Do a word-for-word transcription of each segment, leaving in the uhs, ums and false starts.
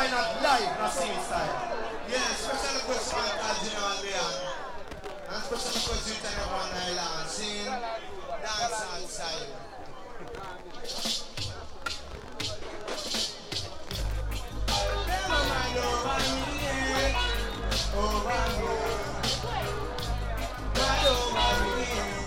Why not live, not same style? Yeah, special request for Cardinal Leon. And special request to everyone Island. Sing dance outside. Never mind over me, over me. Not over me.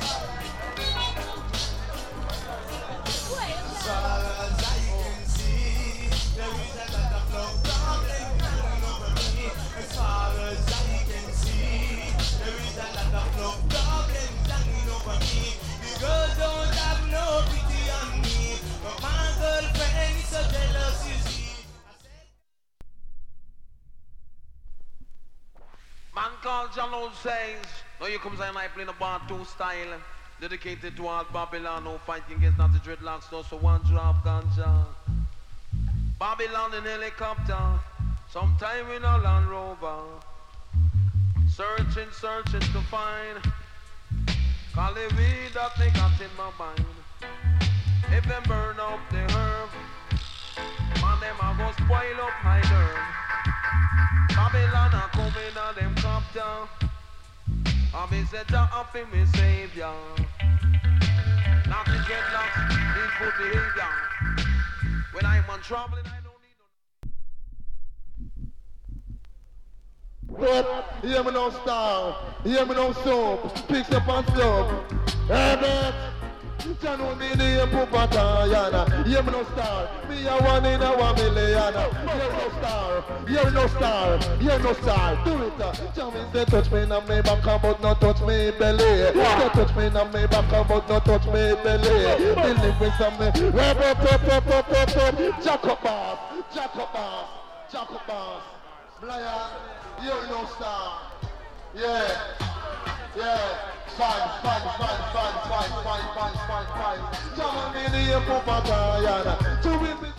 As far as I can see, there is a lot of love darling hanging over me. As far as I can see, there is a lot of love darling hanging over me. The girls don't have no pity on me, but my girlfriend is so jealous, you see. Man called John says, now you come and I play the bar two style. Dedicated to all Babylon who fighting against not the dreadlocks, no so one drop ganja. Babylon in helicopter, sometime in a Land Rover. Searching, searching to find call the weed that they got in my mind. If them burn up the herb, man them a go spoil up my nerve. Babylon a coming on them copter. I be set up in me savior. Not to get lost in good behavior. When I'm on traveling, I don't need no. But hear me no star, hear me no soap, picks up and slop. Hey, bet. You know me the Pupatayana. Hear me no star, me a one in a one million. Hear no star, hear no star, hear no star. Do it. Jammies they touch me now me back but not touch me belly. They touch me now me back but not touch me belly. The lyrics of me, rap up up up up up up. Jacob Bass, Jacob Bass, Jacob Bass. Blaya, hear no star. Yeah, yeah. Fine, fine, fine, fine, fine, fine, fine, fine, fine. Jammies me the Pupatayana. To